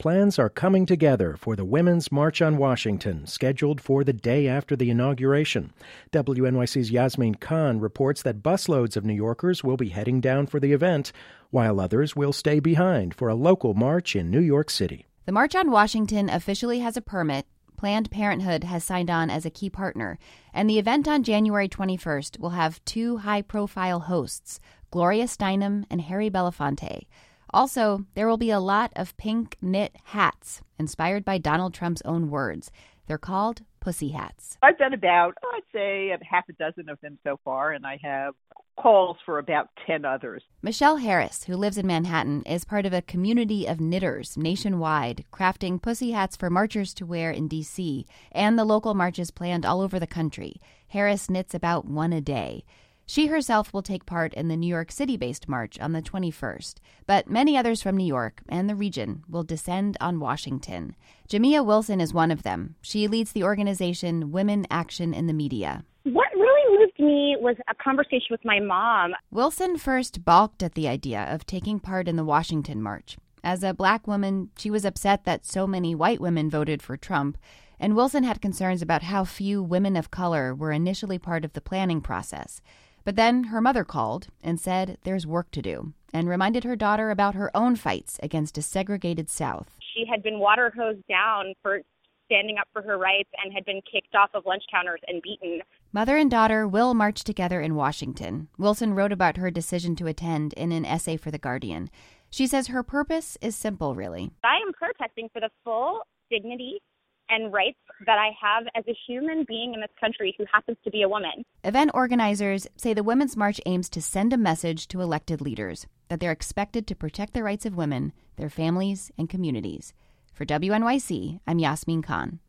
plans are coming together for the Women's March on Washington, scheduled for the day after the inauguration. WNYC's Yasmin Khan reports that busloads of New Yorkers will be heading down for the event, while others will stay behind for a local march in New York City. The March on Washington officially has a permit. Planned Parenthood has signed on as a key partner, and the event on January 21st will have two high-profile hosts, Gloria Steinem and Harry Belafonte. Also, there will be a lot of pink knit hats inspired by Donald Trump's own words. They're called pussy hats. I've done about, I'd say, half a dozen of them so far, and I have calls for about 10 others. Michelle Harris, who lives in Manhattan, is part of a community of knitters nationwide, crafting pussy hats for marchers to wear in D.C. and the local marches planned all over the country. Harris knits about one a day. She herself will take part in the New York City-based march on the 21st, but many others from New York and the region will descend on Washington. Jamia Wilson is one of them. She leads the organization Women Action in the Media. What really moved me was a conversation with my mom. Wilson first balked at the idea of taking part in the Washington March. As a black woman, she was upset that so many white women voted for Trump, and Wilson had concerns about how few women of color were initially part of the planning process. But then her mother called and said there's work to do, and reminded her daughter about her own fights against a segregated South. She had been water hosed down for standing up for her rights and had been kicked off of lunch counters and beaten. Mother and daughter will march together in Washington. Wilson wrote about her decision to attend in an essay for The Guardian. She says her purpose is simple, really. I am protesting for the full dignity and rights that I have as a human being in this country who happens to be a woman. Event organizers say the Women's March aims to send a message to elected leaders that they're expected to protect the rights of women, their families, and communities. For WNYC, I'm Yasmin Khan.